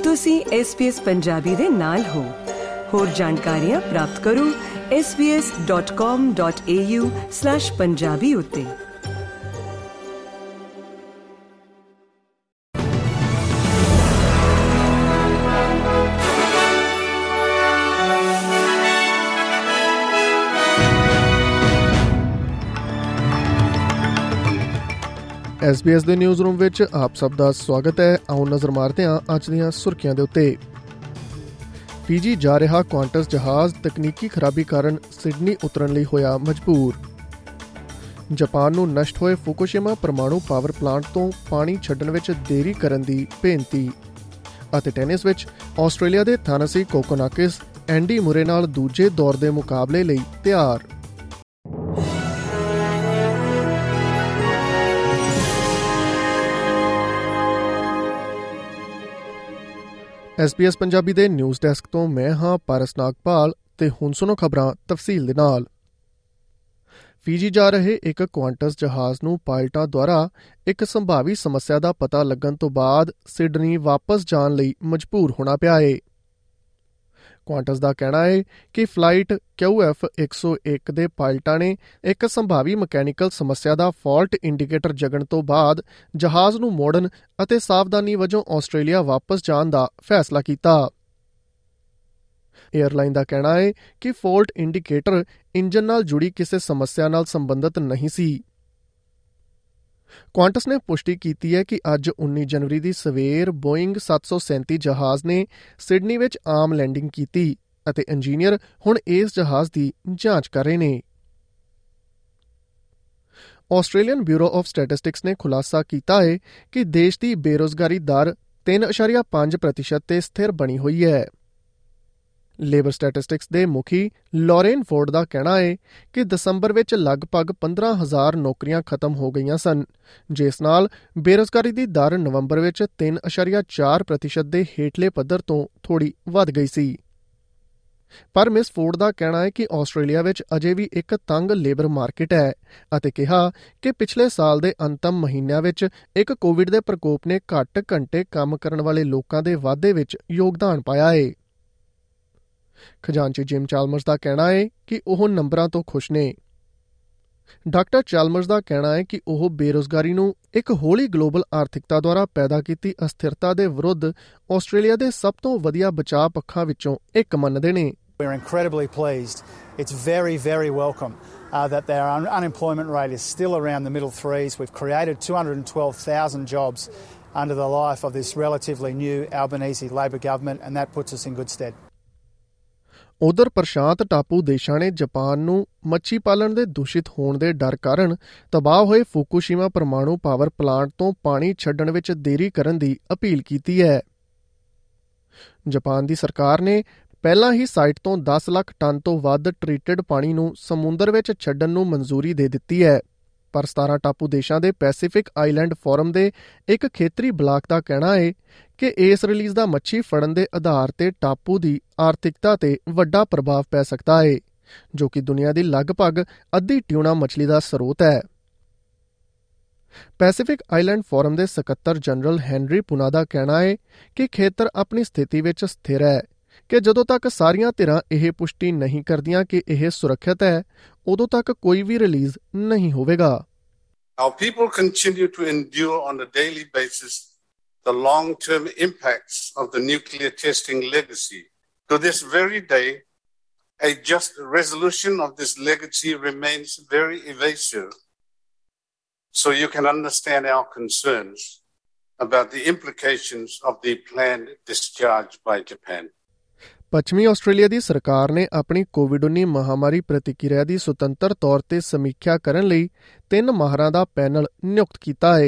ਤੁਸੀਂ SBS ਪੰਜਾਬੀ ਦੇ ਨਾਲ ਹੋ। ਹੋਰ ਜਾਣਕਾਰੀਆਂ ਪ੍ਰਾਪਤ ਕਰੋ sbs.com.au/punjabi ਉੱਤੇ। SBS ਦੇ ਨਿਊਜ਼ ਰੂਮ ਵਿੱਚ ਆਪ ਸਭ ਦਾ ਸਵਾਗਤ ਹੈ। ਆਓ ਨਜ਼ਰ ਮਾਰਦੇ ਹਾਂ ਅੱਜ ਦੀਆਂ ਸੁਰਖੀਆਂ ਦੇ ਉੱਤੇ। ਫੀਜੀ ਜਾ ਰਿਹਾ ਕੁਆਂਟਸ ਜਹਾਜ਼ ਤਕਨੀਕੀ ਖਰਾਬੀ ਕਾਰਨ ਸਿਡਨੀ ਉਤਰਨ ਲਈ ਹੋਇਆ ਮਜਬੂਰ। ਜਾਪਾਨ ਨੂੰ ਨਸ਼ਟ ਹੋਏ ਫੁਕੂਸ਼ੀਮਾ ਪਰਮਾਣੂ ਪਾਵਰ ਪਲਾਂਟ ਤੋਂ ਪਾਣੀ ਛੱਡਣ ਵਿੱਚ ਦੇਰੀ ਕਰਨ ਦੀ ਬੇਨਤੀ। ਅਤੇ ਟੈਨਿਸ ਵਿੱਚ ਆਸਟ੍ਰੇਲੀਆ ਦੇ ਥਾਨੇਸੀ ਕੋਕੋਨਾਕਿਸ ਐਂਡੀ ਮੁਰੇ ਨਾਲ ਦੂਜੇ ਦੌਰ ਦੇ ਮੁਕਾਬਲੇ ਲਈ ਤਿਆਰ। SBS ਪੰਜਾਬੀ ਦੇ ਨਿਊਜ਼ ਡੈਸਕ ਤੋਂ ਮੈਂ ਹਾਂ ਪਾਰਸ ਨਾਗਪਾਲ ਤੇ ਹੁਣ ਸੁਣੋ ਖਬਰਾਂ ਤਫਸੀਲ ਦੇ ਨਾਲ। ਫੀਜੀ ਜਾ ਰਹੇ ਇੱਕ ਕੁਆਂਟਸ ਜਹਾਜ਼ ਨੂੰ ਪਾਇਲਟਾਂ ਦੁਆਰਾ ਇੱਕ ਸੰਭਾਵੀ ਸਮੱਸਿਆ ਦਾ ਪਤਾ ਲੱਗਣ ਤੋਂ ਬਾਅਦ ਸਿਡਨੀ ਵਾਪਸ ਜਾਣ ਲਈ ਮਜਬੂਰ ਹੋਣਾ ਪਿਆ ਹੈ। ਕੁਆਂਟਸ ਦਾ ਕਹਿਣਾ ਹੈ ਕਿ ਫਲਾਈਟ QF101 ਦੇ ਪਾਇਲਟਾਂ ਨੇ ਇੱਕ ਸੰਭਾਵੀ ਮਕੈਨੀਕਲ ਸਮੱਸਿਆ ਦਾ ਫਾਲਟ ਇੰਡੀਕੇਟਰ ਜਗਣ ਤੋਂ ਬਾਅਦ ਜਹਾਜ਼ ਨੂੰ ਮੋੜਨ ਅਤੇ ਸਾਵਧਾਨੀ ਵਜੋਂ ਆਸਟ੍ਰੇਲੀਆ ਵਾਪਸ ਜਾਣ ਦਾ ਫੈਸਲਾ ਕੀਤਾ। ਏਅਰਲਾਈਨ ਦਾ ਕਹਿਣਾ ਹੈ ਕਿ ਫਾਲਟ ਇੰਡੀਕੇਟਰ ਇੰਜਨ ਨਾਲ ਜੁੜੀ ਕਿਸੇ ਸਮੱਸਿਆ ਨਾਲ ਸੰਬੰਧਿਤ ਨਹੀਂ ਸੀ। ਕੁਆਂਟਸ ਨੇ ਪੁਸ਼ਟੀ ਕੀਤੀ ਹੈ ਕਿ ਅੱਜ 19 ਜਨਵਰੀ ਦੀ ਸਵੇਰ ਬੋਇੰਗ 737 ਜਹਾਜ਼ ਨੇ ਸਿਡਨੀ ਵਿੱਚ ਆਮ ਲੈਂਡਿੰਗ ਕੀਤੀ ਅਤੇ ਇੰਜੀਨੀਅਰ ਹੁਣ ਇਸ ਜਹਾਜ਼ ਦੀ ਜਾਂਚ ਕਰ ਰਹੇ ਨੇ। ਆਸਟ੍ਰੇਲੀਅਨ ਬਿਊਰੋ ਆਫ ਸਟੈਟਿਸਟਿਕਸ ਨੇ ਖੁਲਾਸਾ ਕੀਤਾ ਹੈ ਕਿ ਦੇਸ਼ ਦੀ ਬੇਰੁਜ਼ਗਾਰੀ ਦਰ 3.5% ਤੇ ਸਥਿਰ ਬਣੀ ਹੋਈ ਹੈ। ਲੇਬਰ ਸਟੈਟਿਸਟਿਕਸ ਦੇ ਮੁਖੀ ਲੌਰੇਨ ਫੋਰਡ ਦਾ ਕਹਿਣਾ ਹੈ ਕਿ ਦਸੰਬਰ ਵਿੱਚ ਲਗਭਗ 15,000 ਨੌਕਰੀਆਂ ਖਤਮ ਹੋ ਗਈਆਂ ਸਨ, ਜਿਸ ਨਾਲ ਬੇਰੁਜ਼ਗਾਰੀ ਦੀ ਦਰ ਨਵੰਬਰ ਵਿੱਚ 3.4% ਦੇ ਹੇਠਲੇ ਪੱਧਰ ਤੋਂ ਥੋੜ੍ਹੀ ਵੱਧ ਗਈ ਸੀ। ਪਰ ਮਿਸ ਫੋਰਡ ਦਾ ਕਹਿਣਾ ਹੈ ਕਿ ਆਸਟ੍ਰੇਲੀਆ ਵਿੱਚ ਅਜੇ ਵੀ ਇੱਕ ਤੰਗ ਲੇਬਰ ਮਾਰਕੀਟ ਹੈ ਅਤੇ ਕਿਹਾ ਕਿ ਪਿਛਲੇ ਸਾਲ ਦੇ ਅੰਤਮ ਮਹੀਨਿਆਂ ਵਿੱਚ ਇੱਕ ਕੋਵਿਡ ਦੇ ਪ੍ਰਕੋਪ ਨੇ ਘੱਟ ਘੰਟੇ ਕੰਮ ਕਰਨ ਵਾਲੇ ਲੋਕਾਂ ਦੇ ਵਾਧੇ ਵਿੱਚ ਯੋਗਦਾਨ ਪਾਇਆ ਹੈ। ਖਜ਼ਾਨਚੀ ਜਿਮ ਚਾਲਮਰਸ ਦਾ ਕਹਿਣਾ ਹੈ ਕਿ ਉਹ ਨੰਬਰਾਂ ਤੋਂ ਖੁਸ਼ ਨੇ। ਡਾਕਟਰ ਚਾਲਮਰਸ ਦਾ ਕਹਿਣਾ ਹੈ ਕਿ ਉਹ ਬੇਰੁਜ਼ਗਾਰੀ ਨੂੰ ਇੱਕ ਹੌਲੀ ਗਲੋਬਲ ਆਰਥਿਕਤਾ ਦੁਆਰਾ ਪੈਦਾ ਕੀਤੀ ਅਸਥਿਰਤਾ ਦੇ ਵਿਰੁੱਧ ਆਸਟ੍ਰੇਲੀਆ ਦੇ ਸਭ ਤੋਂ ਵਧੀਆ ਬਚਾਅ ਪੱਖਾਂ ਵਿੱਚੋਂ ਇੱਕ ਮੰਨਦੇ ਨੇ। We're incredibly pleased. It's very, very welcome that their unemployment rate is still around the middle threes. We've created 212,000 jobs under the life of this relatively new Albanese Labor government, and that puts us in good stead. ਉਧਰ ਪ੍ਰਸ਼ਾਂਤ ਟਾਪੂ ਦੇਸ਼ਾਂ ਨੇ Japan ਨੂੰ ਮੱਛੀ ਪਾਲਣ ਦੇ ਦੂਸ਼ਿਤ ਹੋਣ ਦੇ ਡਰ ਕਾਰਨ ਤਬਾਹ ਹੋਏ ਫੁਕੂਸ਼ੀਮਾ ਪਰਮਾਣੂ ਪਾਵਰ ਪਲਾਂਟ ਤੋਂ ਪਾਣੀ ਛੱਡਣ ਵਿੱਚ ਦੇਰੀ ਕਰਨ ਦੀ ਅਪੀਲ ਕੀਤੀ ਹੈ। ਜਾਪਾਨ ਦੀ ਸਰਕਾਰ ਨੇ ਪਹਿਲਾਂ ਹੀ ਸਾਈਟ ਤੋਂ 10 ਲੱਖ ਟਨ ਤੋਂ ਵੱਧ ਟਰੀਟਡ ਪਾਣੀ ਨੂੰ ਸਮੁੰਦਰ ਵਿੱਚ ਛੱਡਣ ਨੂੰ ਮਨਜ਼ੂਰੀ ਦੇ ਦਿੱਤੀ ਹੈ, ਪਰ 17 ਟਾਪੂ ਦੇਸ਼ਾਂ ਦੇ ਪੈਸੀਫਿਕ ਆਈਲੈਂਡ ਫੋਰਮ ਦੇ ਇੱਕ ਖੇਤਰੀ ਬਲਾਕ ਦਾ ਕਹਿਣਾ ਹੈ ਕਿ ਇਸ ਰਿਲੀਜ਼ ਦਾ ਮੱਛੀ ਫੜਨ ਦੇ ਆਧਾਰ ਤੇ ਟਾਪੂ ਦੀ ਆਰਥਿਕਤਾ ਤੇ ਵੱਡਾ ਪ੍ਰਭਾਵ ਪੈ ਸਕਦਾ ਹੈ, ਜੋ ਕਿ ਦੁਨੀਆ ਦੀ ਲਗਭਗ ਅੱਧੀ ਟਿਊਨਾ ਮੱਛਲੀ ਦਾ ਸਰੋਤ ਹੈ। ਪੈਸੀਫਿਕ ਆਈਲੈਂਡ ਫੋਰਮ ਦੇ ਸਕੱਤਰ ਜਨਰਲ ਹੈਨਰੀ ਪੁਨਾ ਦਾ ਕਹਿਣਾ ਹੈ ਕਿ ਖੇਤਰ ਆਪਣੀ ਸਥਿਤੀ ਵਿੱਚ ਸਥਿਰ ਹੈ ਕਿ ਜਦੋਂ ਤੱਕ ਸਾਰੀਆਂ ਧਿਰਾਂ ਇਹ ਪੁਸ਼ਟੀ ਨਹੀਂ ਕਰਦੀਆਂ ਕਿ ਇਹ ਸੁਰੱਖਿਅਤ ਹੈ, ਉਦੋਂ ਤੱਕ ਕੋਈ ਵੀ ਰਿਲੀਜ਼ ਨਹੀਂ ਹੋਵੇਗਾ। Our people continue to endure on a daily basis the long-term impacts of the nuclear testing legacy. To this very day, a just resolution of this legacy remains very evasive. So you can understand our concerns about the implications of the planned discharge by Japan. ਪੱਛਮੀ Australia ਦੀ ਸਰਕਾਰ ਨੇ ਆਪਣੀ ਕੋਵਿਡ-19 ਮਹਾਮਾਰੀ ਪ੍ਰਤੀਕਿਰਿਆ ਦੀ ਸੁਤੰਤਰ ਤੌਰ ਤੇ ਸਮੀਖਿਆ ਕਰਨ ਲਈ 3 ਮਾਹਰਾਂ ਦਾ ਪੈਨਲ ਨਿਯੁਕਤ ਕੀਤਾ ਹੈ।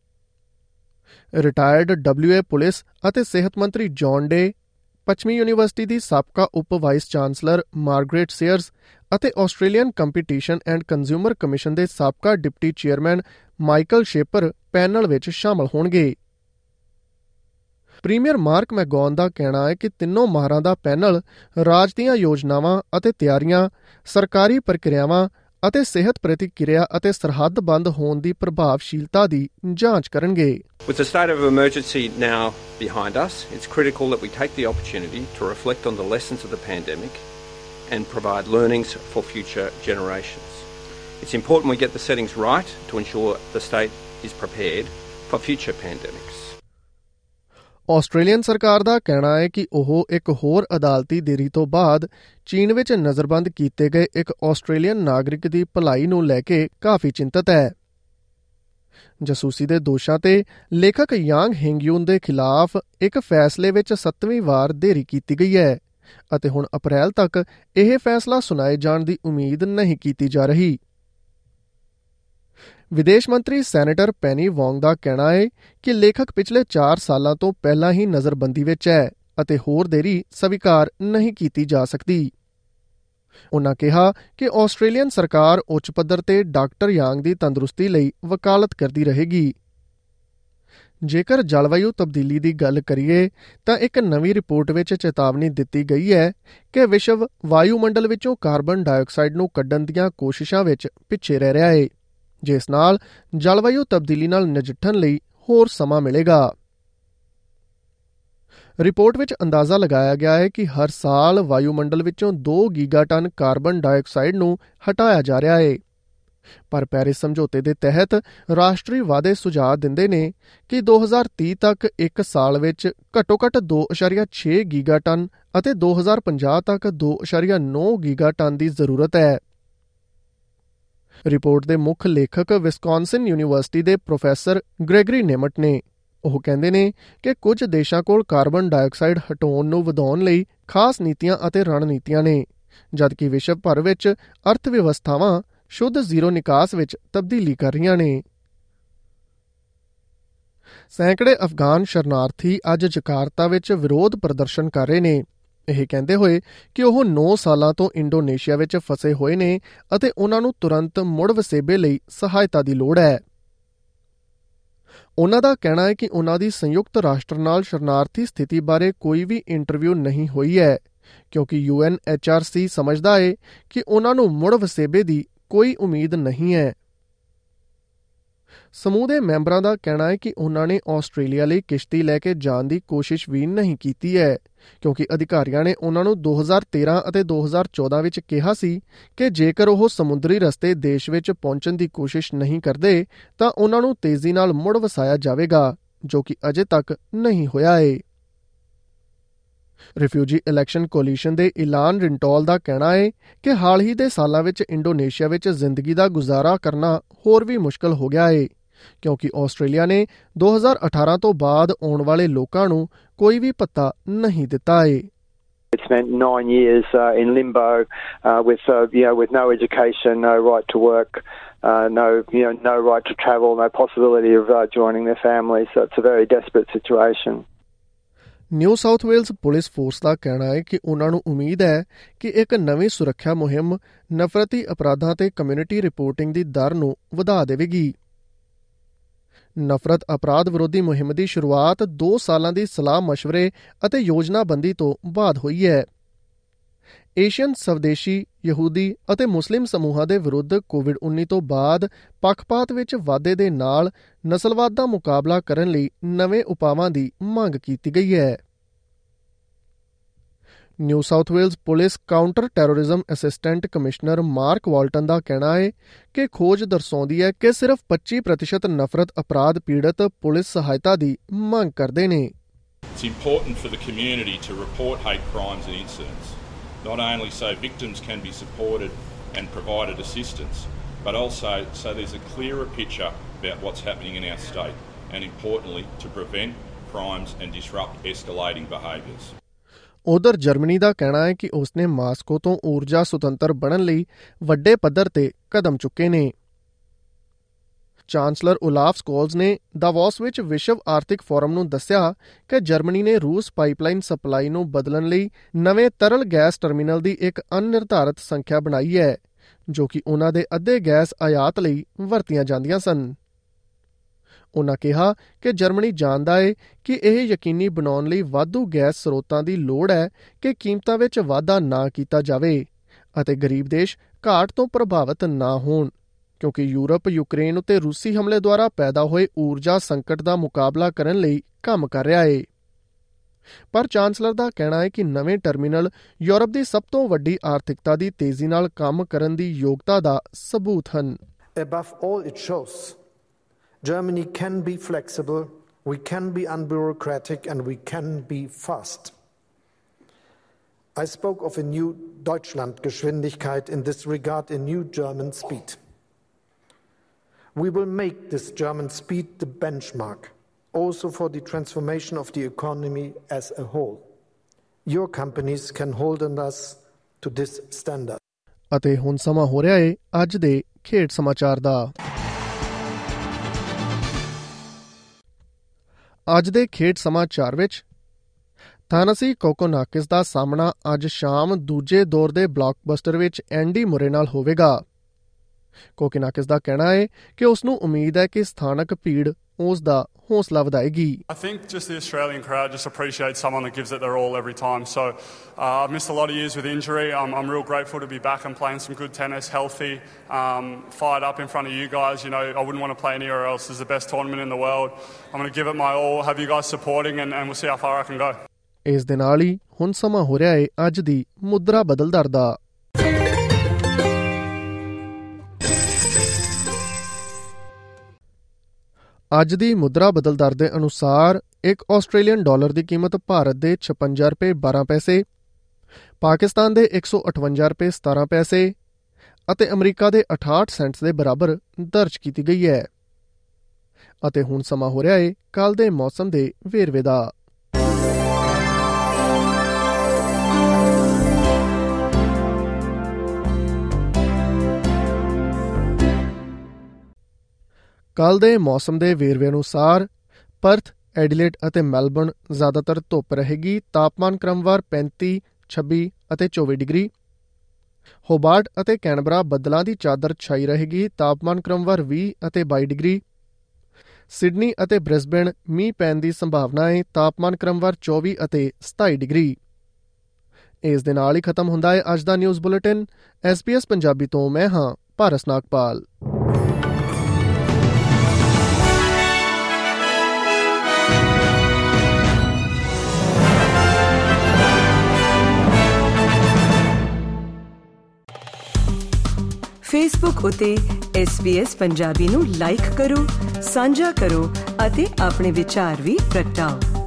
ਰਿਟਾਇਰਡ WA ਪੁਲਿਸ ਅਤੇ ਸਿਹਤ ਮੰਤਰੀ ਜੌਨ ਡੇ, ਪੱਛਮੀ ਯੂਨੀਵਰਸਿਟੀ ਦੀ ਸਾਬਕਾ ਉਪ ਵਾਈਸ ਚਾਂਸਲਰ ਮਾਰਗਰੇਟ ਸੀਅਰਸ ਅਤੇ Australian Competition and Consumer Commission ਦੇ ਸਾਬਕਾ deputy chairman Michael Schaper panel ਵਿੱਚ ਸ਼ਾਮਲ ਹੋਣਗੇ। ਪ੍ਰੀਮੀਅਰ ਮਾਰਕ ਮੈਗੋਨ ਦਾ ਕਹਿਣਾ ਹੈ ਕਿ ਤਿੰਨੋਂ ਮਾਹਰਾਂ ਦਾ ਪੈਨਲ ਰਾਜ ਦੀਆਂ ਯੋਜਨਾਵਾਂ ਅਤੇ ਤਿਆਰੀਆਂ, ਸਰਕਾਰੀ ਪ੍ਰਕਿਰਿਆਵਾਂ ਅਤੇ ਸਿਹਤ ਪ੍ਰਤੀਕਿਰਿਆ ਅਤੇ ਸਰਹੱਦ ਬੰਦ ਹੋਣ ਦੀ ਪ੍ਰਭਾਵਸ਼ੀਲਤਾ ਦੀ ਜਾਂਚ ਕਰਨਗੇ। With the state of emergency now behind us, it's critical that we take the opportunity to reflect on the lessons of the pandemic and provide learnings for future generations. It's important we get the settings right to ensure the state is prepared for future pandemics. Australian ਸਰਕਾਰ ਦਾ ਕਹਿਣਾ ਹੈ ਕਿ ਉਹ ਇੱਕ ਹੋਰ ਅਦਾਲਤੀ ਦੇਰੀ ਤੋਂ ਬਾਅਦ ਚੀਨ ਵਿੱਚ ਨਜ਼ਰਬੰਦ ਕੀਤੇ ਗਏ ਇੱਕ ਆਸਟ੍ਰੇਲੀਅਨ ਨਾਗਰਿਕ ਦੀ ਭਲਾਈ ਨੂੰ ਲੈ ਕੇ ਕਾਫੀ ਚਿੰਤਤ ਹੈ। ਜਾਸੂਸੀ ਦੇ ਦੋਸ਼ਾਂ ਤੇ ਲੇਖਕ ਯਾਂਗ ਹਿੰਗਯੂਨ ਦੇ ਖਿਲਾਫ ਇੱਕ ਫੈਸਲੇ ਵਿੱਚ 7ਵੀਂ ਵਾਰ ਦੇਰੀ ਕੀਤੀ ਗਈ ਹੈ ਅਤੇ ਹੁਣ ਅਪ੍ਰੈਲ ਤੱਕ ਇਹ ਫੈਸਲਾ ਸੁਣਾਏ ਜਾਣ ਦੀ ਉਮੀਦ ਨਹੀਂ ਕੀਤੀ ਜਾ ਰਹੀ। ਵਿਦੇਸ਼ ਮੰਤਰੀ ਸੈਨੇਟਰ ਪੈਨੀ ਵੋਂਗ ਦਾ ਕਹਿਣਾ ਹੈ ਕਿ ਲੇਖਕ ਪਿਛਲੇ 4 ਸਾਲਾਂ ਤੋਂ ਪਹਿਲਾਂ ਹੀ ਨਜ਼ਰਬੰਦੀ ਵਿੱਚ ਹੈ ਅਤੇ ਹੋਰ ਦੇਰੀ ਸਵੀਕਾਰ ਨਹੀਂ ਕੀਤੀ ਜਾ ਸਕਦੀ। ਉਨ੍ਹਾਂ ਕਿਹਾ ਕਿ ਆਸਟ੍ਰੇਲੀਅਨ ਸਰਕਾਰ ਉੱਚ ਪੱਧਰ ਤੇ ਡਾਕਟਰ ਯਾਂਗ ਦੀ ਤੰਦਰੁਸਤੀ ਲਈ ਵਕਾਲਤ ਕਰਦੀ ਰਹੇਗੀ। ਜੇਕਰ ਜਲਵਾਯੂ ਤਬਦੀਲੀ ਦੀ ਗੱਲ ਕਰੀਏ ਤਾਂ ਇੱਕ ਨਵੀਂ ਰਿਪੋਰਟ ਵਿੱਚ ਚੇਤਾਵਨੀ ਦਿੱਤੀ ਗਈ ਹੈ ਕਿ ਵਿਸ਼ਵ ਵਾਯੂਮੰਡਲ ਵਿੱਚੋਂ ਕਾਰਬਨ ਡਾਈਆਕਸਾਈਡ ਨੂੰ ਕੱਢਣ ਦੀਆਂ ਕੋਸ਼ਿਸ਼ਾਂ ਵਿੱਚ ਪਿੱਛੇ ਰਹਿ ਰਿਹਾ ਹੈ, ਜਿਸ ਨਾਲ ਜਲਵਾਯੂ ਤਬਦੀਲੀ ਨਾਲ ਨਜਿੱਠਣ ਲਈ ਹੋਰ ਸਮਾਂ ਮਿਲੇਗਾ। ਰਿਪੋਰਟ ਵਿੱਚ ਅੰਦਾਜ਼ਾ ਲਗਾਇਆ ਗਿਆ ਹੈ ਕਿ ਹਰ ਸਾਲ ਵਾਯੂਮੰਡਲ ਵਿੱਚੋਂ 2 ਗੀਗਾਟਨ ਕਾਰਬਨ ਡਾਈਆਕਸਾਈਡ ਨੂੰ ਹਟਾਇਆ ਜਾ ਰਿਹਾ ਹੈ, ਪਰ ਪੈਰਿਸ ਸਮਝੌਤੇ ਦੇ ਤਹਿਤ ਰਾਸ਼ਟਰੀ ਵਾਅਦੇ ਸੁਝਾਅ ਦਿੰਦੇ ਨੇ ਕਿ 2030 ਤੱਕ ਇੱਕ ਸਾਲ ਵਿੱਚ ਘੱਟੋ-ਘੱਟ 2.6 ਗੀਗਾਟਨ ਅਤੇ 2050 ਤੱਕ 2.9 ਗੀਗਾਟਨ ਦੀ ਜ਼ਰੂਰਤ ਹੈ। ਰਿਪੋਰਟ ਦੇ ਮੁੱਖ ਲੇਖਕ ਵਿਸਕੌਨਸਿਨ ਯੂਨੀਵਰਸਿਟੀ ਦੇ ਪ੍ਰੋਫੈਸਰ ਗ੍ਰੈਗਰੀ ਨੇਮਟ ਨੇ। ਉਹ ਕਹਿੰਦੇ ਨੇ ਕਿ ਕੁਝ ਦੇਸ਼ਾਂ ਕੋਲ ਕਾਰਬਨ ਡਾਈਆਕਸਾਈਡ ਹਟਾਉਣ ਨੂੰ ਵਧਾਉਣ ਲਈ ਖਾਸ ਨੀਤੀਆਂ ਅਤੇ ਰਣਨੀਤੀਆਂ ਨੇ, ਜਦਕਿ ਵਿਸ਼ਵ ਭਰ ਵਿੱਚ ਅਰਥ ਵਿਵਸਥਾਵਾਂ ਸ਼ੁੱਧ ਜ਼ੀਰੋ ਨਿਕਾਸ ਵਿੱਚ ਤਬਦੀਲੀ ਕਰ ਰਹੀਆਂ ਨੇ। ਸੈਂਕੜੇ ਅਫਗਾਨ ਸ਼ਰਨਾਰਥੀ ਅੱਜ ਜਕਾਰਤਾ ਵਿੱਚ ਵਿਰੋਧ ਪ੍ਰਦਰਸ਼ਨ ਕਰ ਰਹੇ ਨੇ, ਇਹ ਕਹਿੰਦੇ ਹੋਏ ਕਿ ਉਹ 9 ਸਾਲਾਂ ਤੋਂ ਇੰਡੋਨੇਸ਼ੀਆ ਵਿੱਚ ਫਸੇ ਹੋਏ ਨੇ ਅਤੇ ਉਹਨਾਂ ਨੂੰ ਤੁਰੰਤ ਮੁੜ ਵਸੇਬੇ ਲਈ ਸਹਾਇਤਾ ਦੀ ਲੋੜ ਹੈ। ਉਹਨਾਂ ਦਾ ਕਹਿਣਾ ਹੈ ਕਿ ਉਹਨਾਂ ਦੀ ਸੰਯੁਕਤ ਰਾਸ਼ਟਰ ਨਾਲ ਸ਼ਰਨਾਰਥੀ ਸਥਿਤੀ ਬਾਰੇ ਕੋਈ ਵੀ ਇੰਟਰਵਿਊ ਨਹੀਂ ਹੋਈ ਹੈ, ਕਿਉਂਕਿ UNHRC ਸਮਝਦਾ ਹੈ ਕਿ ਉਹਨਾਂ ਨੂੰ ਮੁੜ ਵਸੇਬੇ ਦੀ ਕੋਈ ਉਮੀਦ ਨਹੀਂ ਹੈ। ਸਮੂਹ ਦੇ ਮੈਂਬਰਾਂ ਦਾ ਕਹਿਣਾ ਹੈ ਕਿ ਉਹਨਾਂ ਨੇ ਆਸਟ੍ਰੇਲੀਆ ਲਈ ਕਿਸ਼ਤੀ ਲੈ ਕੇ ਜਾਣ ਦੀ ਕੋਸ਼ਿਸ਼ ਵੀ ਨਹੀਂ ਕੀਤੀ ਹੈ, ਕਿਉਂਕਿ ਅਧਿਕਾਰੀਆਂ ਨੇ ਉਹਨਾਂ ਨੂੰ 2013 ਅਤੇ 2014 ਵਿੱਚ ਕਿਹਾ ਸੀ ਕਿ ਜੇਕਰ ਉਹ ਸਮੁੰਦਰੀ ਰਸਤੇ ਦੇਸ਼ ਵਿੱਚ ਪਹੁੰਚਣ ਦੀ ਕੋਸ਼ਿਸ਼ ਨਹੀਂ ਕਰਦੇ ਤਾਂ ਉਹਨਾਂ ਨੂੰ ਤੇਜ਼ੀ ਨਾਲ ਮੁੜ ਵਸਾਇਆ ਜਾਵੇਗਾ, ਜੋ ਕਿ ਅਜੇ ਤੱਕ ਨਹੀਂ ਹੋਇਆ ਹੈ। ਰਿਫਿਊਜੀ ਇਲੈਕਸ਼ਨ ਕੋਲੀਸ਼ਨ ਦੇ ਇਲਾਨ ਰਿੰਟੋਲ ਦਾ ਕਹਿਣਾ ਹੈ ਕਿ ਹਾਲ ਹੀ ਦੇ ਸਾਲਾਂ ਵਿੱਚ ਇੰਡੋਨੇਸ਼ੀਆ ਵਿੱਚ ਜ਼ਿੰਦਗੀ ਦਾ ਗੁਜ਼ਾਰਾ ਕਰਨਾ ਹੋਰ ਵੀ ਮੁਸ਼ਕਲ ਹੋ ਗਿਆ ਹੈ, ਕਿਉਂਕਿ ਆਸਟ੍ਰੇਲੀਆ ਨੇ 2018 ਤੋਂ ਬਾਅਦ ਆਉਣ ਵਾਲੇ ਲੋਕਾਂ ਨੂੰ ਕੋਈ ਵੀ ਭੱਤਾ ਨਹੀਂ ਦਿੱਤਾ ਹੈ। It's meant 9 years in limbo with no education, no right to work, no right to travel, no possibility of joining their families. So it's a very desperate situation. New South Wales police force ਦਾ ਕਹਿਣਾ ਹੈ ਕਿ ਉਹਨਾਂ ਨੂੰ ਉਮੀਦ ਹੈ ਕਿ ਇੱਕ ਨਵੀਂ ਸੁਰੱਖਿਆ ਮੁਹਿੰਮ ਨਫ਼ਰਤੀ ਅਪਰਾਧਾਂ ਤੇ ਕਮਿਊਨਿਟੀ ਰਿਪੋਰਟਿੰਗ ਦੀ ਦਰ ਨੂੰ ਵਧਾ ਦੇਵੇਗੀ। ਨਫ਼ਰਤ ਅਪਰਾਧ ਵਿਰੋਧੀ ਮੁਹਿੰਮ ਦੀ ਸ਼ੁਰੂਆਤ 2 ਸਾਲਾਂ ਦੀ ਸਲਾਹ ਮਸ਼ਵਰੇ ਅਤੇ ਯੋਜਨਾਬੰਦੀ ਤੋਂ ਬਾਅਦ ਹੋਈ ਹੈ। ਏਸ਼ੀਅਨ, ਸਵਦੇਸ਼ੀ, ਯਹੂਦੀ ਅਤੇ ਮੁਸਲਿਮ ਸਮੂਹਾਂ ਦੇ ਵਿਰੁੱਧ ਕੋਵਿਡ-19 ਤੋਂ ਬਾਅਦ ਪੱਖਪਾਤ ਵਿੱਚ ਵਾਧੇ ਦੇ ਨਾਲ ਨਸਲਵਾਦ ਦਾ ਮੁਕਾਬਲਾ ਕਰਨ ਲਈ ਨਵੇਂ ਉਪਾਵਾਂ ਦੀ ਮੰਗ ਕੀਤੀ ਗਈ ਹੈ। New South Wales police counter terrorism assistant commissioner Mark Walton ਦਾ ਕਹਿਣਾ ਹੈ ਕਿ ਖੋਜ ਦਰਸਾਉਂਦੀ ਹੈ ਕਿ ਸਿਰਫ 25% ਨਫ਼ਰਤ ਅਪਰਾਧ ਪੀੜਤ ਪੁਲਿਸ ਸਹਾਇਤਾ ਦੀ ਮੰਗ ਕਰਦੇ ਨੇ। It's important for the community to report hate crimes and incidents, not only so victims can be supported and provided assistance, but also so there's a clearer picture about what's happening in our state, and importantly to prevent crimes and disrupt escalating behaviours. ਉਧਰ Germany ਦਾ ਕਹਿਣਾ ਹੈ ਕਿ ਉਸਨੇ Moscow ਤੋਂ ਊਰਜਾ ਸੁਤੰਤਰ ਬਣਨ ਲਈ ਵੱਡੇ ਪੱਧਰ ਤੇ ਕਦਮ ਚੁੱਕੇ ਨੇ। ਚਾਂਸਲਰ ਉਲਾਫ ਸਕੋਲਜ਼ ਨੇ ਦਾਵੋਸ ਵਿੱਚ ਵਿਸ਼ਵ ਆਰਥਿਕ ਫੋਰਮ ਨੂੰ ਦੱਸਿਆ ਕਿ ਜਰਮਨੀ ਨੇ ਰੂਸ ਪਾਈਪਲਾਈਨ ਸਪਲਾਈ ਨੂੰ ਬਦਲਣ ਲਈ ਨਵੇਂ ਤਰਲ ਗੈਸ ਟਰਮੀਨਲ ਦੀ ਇੱਕ ਅਨਿਰਧਾਰਤ ਸੰਖਿਆ ਬਣਾਈ ਹੈ, ਜੋ ਕਿ ਉਹਨਾਂ ਦੇ ਅੱਧੇ ਗੈਸ ਆਯਾਤ ਲਈ ਵਰਤੀਆਂ ਜਾਂਦੀਆਂ ਸਨ। ਉਨ੍ਹਾਂ ਕਿਹਾ ਕਿ ਜਰਮਨੀ ਜਾਣਦਾ ਹੈ ਕਿ ਇਹ ਯਕੀਨੀ ਬਣਾਉਣ ਲਈ ਵਾਧੂ ਗੈਸ ਸਰੋਤਾਂ ਦੀ ਲੋੜ ਹੈ ਕਿ ਕੀਮਤਾਂ ਵਿੱਚ ਵਾਧਾ ਨਾ ਕੀਤਾ ਜਾਵੇ ਅਤੇ ਗਰੀਬ ਦੇਸ਼ ਘਾਟ ਤੋਂ ਪ੍ਰਭਾਵਿਤ ਨਾ ਹੋਣ, ਕਿਉਂਕਿ ਯੂਰਪ ਯੂਕਰੇਨ ਉੱਤੇ ਰੂਸੀ ਹਮਲੇ ਦੁਆਰਾ ਪੈਦਾ ਹੋਏ ਊਰਜਾ ਸੰਕਟ ਦਾ ਮੁਕਾਬਲਾ ਕਰਨ ਲਈ ਕੰਮ ਕਰ ਰਿਹਾ ਹੈ। ਪਰ ਚਾਂਸਲਰ ਦਾ ਕਹਿਣਾ ਹੈ ਕਿ ਨਵੇਂ ਟਰਮੀਨਲ ਯੂਰਪ ਦੀ ਸਭ ਤੋਂ ਵੱਡੀ ਆਰਥਿਕਤਾ ਦੀ ਤੇਜ਼ੀ ਨਾਲ ਕੰਮ ਕਰਨ ਦੀ ਯੋਗਤਾ ਦਾ ਸਬੂਤ ਹਨ। Above all, it shows Germany can be flexible, we can be unbureaucratic, and we can be fast. I spoke of a new Deutschlandgeschwindigkeit, in this regard a new German speed. We will make this German speed the benchmark, also for the transformation of the economy as a whole. Your companies can hold on us to this standard. ਅਤੇ ਹੁਣ ਸਮਾਂ ਹੋ ਰਿਹਾ ਹੈ ਅੱਜ ਦੇ ਖੇਡ ਸਮਾਚਾਰ ਦਾ। ਅੱਜ ਦੇ ਖੇਡ ਸਮਾਚਾਰ ਵਿੱਚ ਥਾਨੇਸੀ ਕੋਕੋਨਾਕਿਸ ਦਾ ਸਾਹਮਣਾ ਅੱਜ ਸ਼ਾਮ ਦੂਜੇ ਦੌਰ ਦੇ ਬਲਾਕਬਸਟਰ ਵਿੱਚ ਐਂਡੀ ਮੁਰੇ ਨਾਲ ਹੋਵੇਗਾ। ਕੋਕੋਨਾਕਿਸ ਦਾ ਕਹਿਣਾ ਹੈ ਕਿ ਉਸ ਨੂੰ ਉਮੀਦ ਹੈ ਕਿ ਸਥਾਨਕ ਭੀੜ ਉਸ ਦਾ ਹੌਸਲਾ ਵਧਾਏਗੀ। I think just the Australian crowd just appreciates someone that gives it their all every time. So I've missed a lot of years with injury. I'm real grateful to be back and playing some good tennis, healthy, fired up in front of you guys. You know, I wouldn't want to play anywhere else. This is the best tournament in the world. I'm going to give it my all, have you guys supporting, and we'll see how far I can go. ਇਸ ਦੇ ਨਾਲ ਹੀ ਹੁਣ ਸਮਾਂ ਹੋ ਰਿਹਾ ਹੈ ਅੱਜ ਦੀ ਮੁਦਰਾ ਬਦਲ ਦਰ ਦਾ। ਅੱਜ ਦੀ ਮੁਦਰਾ ਬਦਲ ਦਰ ਦੇ ਅਨੁਸਾਰ ਇੱਕ ਆਸਟ੍ਰੇਲੀਅਨ ਡਾਲਰ ਦੀ ਕੀਮਤ ਭਾਰਤ ਦੇ 56 ਰੁਪਏ 12 ਪੈਸੇ, ਪਾਕਿਸਤਾਨ ਦੇ 158 ਰੁਪਏ 17 ਪੈਸੇ ਅਤੇ ਅਮਰੀਕਾ ਦੇ 68 ਸੈਂਟਸ ਦੇ ਬਰਾਬਰ ਦਰਜ ਕੀਤੀ ਗਈ ਹੈ। ਅਤੇ ਹੁਣ ਸਮਾਂ ਹੋ ਰਿਹਾ ਹੈ ਕੱਲ੍ਹ ਦੇ ਮੌਸਮ ਦੇ ਵੇਰਵੇ ਦਾ। ਕੱਲ੍ਹ ਦੇ ਮੌਸਮ ਦੇ ਵੇਰਵੇ ਅਨੁਸਾਰ ਪਰਥ, ਐਡੀਲੇਡ ਅਤੇ ਮੈਲਬਰਨ ਜ਼ਿਆਦਾਤਰ ਧੁੱਪ ਰਹੇਗੀ। ਤਾਪਮਾਨ ਕ੍ਰਮਵਾਰ 35, 26 ਅਤੇ 24 ਡਿਗਰੀ। ਹੋਬਾਰਟ ਅਤੇ ਕੈਨਬਰਾ ਬੱਦਲਾਂ ਦੀ ਚਾਦਰ ਛਾਈ ਰਹੇਗੀ। ਤਾਪਮਾਨ ਕ੍ਰਮਵਾਰ 20 ਅਤੇ 22 ਡਿਗਰੀ। ਸਿਡਨੀ ਅਤੇ ਬ੍ਰਿਸਬੇਨ ਮੀਂਹ ਪੈਣ ਦੀ ਸੰਭਾਵਨਾ ਹੈ। ਤਾਪਮਾਨ ਕ੍ਰਮਵਾਰ 24 ਅਤੇ 27 ਡਿਗਰੀ। ਇਸ ਦੇ ਨਾਲ ਹੀ ਖਤਮ ਹੁੰਦਾ ਹੈ ਅੱਜ ਦਾ ਨਿਊਜ਼ ਬੁਲੇਟਿਨ। SBS ਪੰਜਾਬੀ ਤੋਂ ਮੈਂ ਹਾਂ ਪਾਰਸ ਨਾਗਪਾਲ। ਫੇਸਬੁੱਕ ਉਤੇ SBS ਪੰਜਾਬੀ ਨੂੰ ਲਾਈਕ ਕਰੋ, ਸਾਂਝਾ ਕਰੋ ਅਤੇ ਆਪਣੇ ਵਿਚਾਰ ਵੀ ਪ੍ਰਗਟਾਓ।